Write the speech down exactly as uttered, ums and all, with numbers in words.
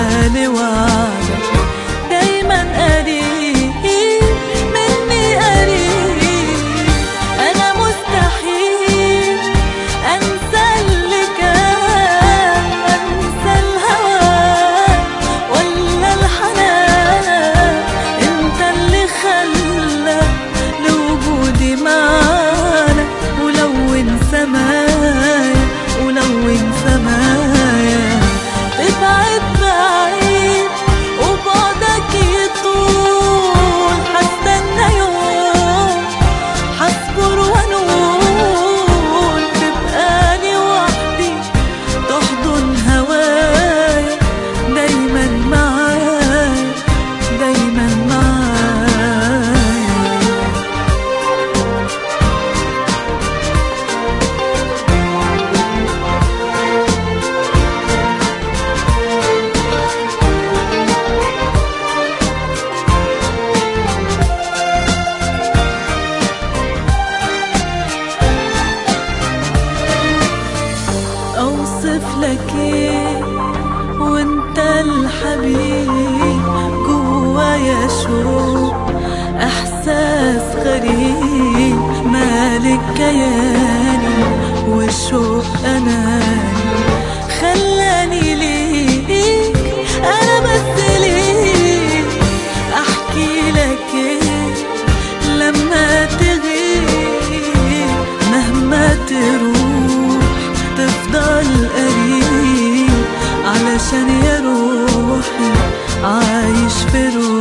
تبقالي وعدك دايما قريب مني قريب. أنا مستحيل أنسى اللي كان، أنسى الهوى ولا الحنان. أنت اللي خلى لوجودي معانا ولون سمايا، ولون سمايا. تبعد بعيد وبعدك يطول، حستنى يوم حصبر ونقول تبقالي وحدي تحضن هوايا دايما معايا، دايما معايا. أوصف لك إيه وأنت الحبيب؟ جوايا شوق إحساس غريب مالك كياني، والشوق أناني خلاني ليك أنا بس ليك. أحكي لك إيه لما تغيب، مهما تروح تفضل قريب، علشان يا روحي عايش في روحي.